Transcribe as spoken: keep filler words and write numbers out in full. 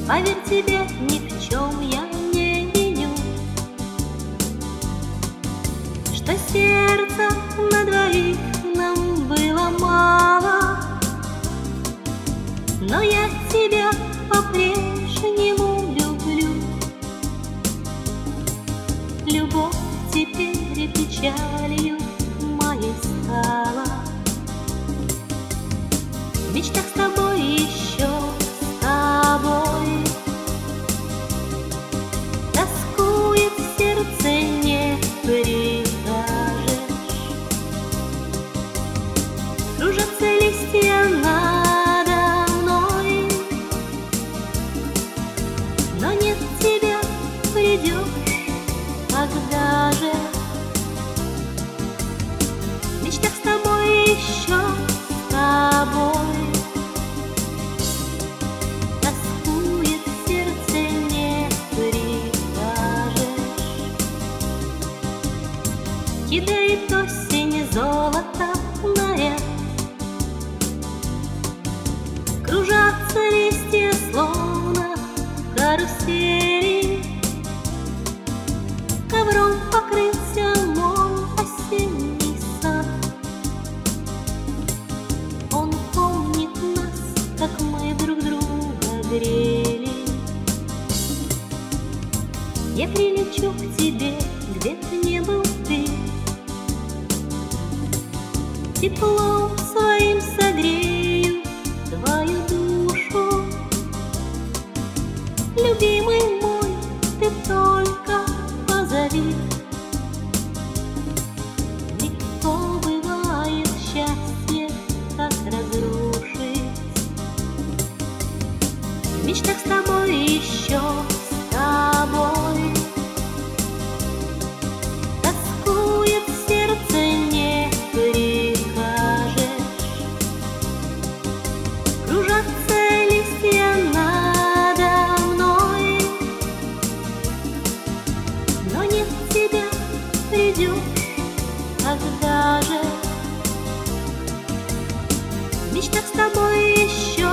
Поверь, тебе ни в чем я не виню, что сердца на двоих нам было мало, но я тебя по-прежнему люблю. Любовь теперь печалью моей стала. В мечтах с тобой, еще с тобой, тоскует сердце, не прикажешь. Кружатся листья надо мной, но нет тебя, придешь, когда же? В мечтах с тобой, еще с тобой, тоскует сердце, не прикажешь. Кидает осень золотая, кружатся листья, словно карусели. Ковром покрылся мой осенний сад. Он помнит нас, как мы друг друга грели. Я прилечу к тебе, где бы не был ты, теплом своим согрею твою душу. Любимый мой, ты только позови. Легко бывает счастье так разрушить. В мечтах с тобой, еще с тобой, тоскует сердце, не прикажешь. Кружатся листья надо мной, но нет тебя, придешь, когда же? В мечтах с тобой, еще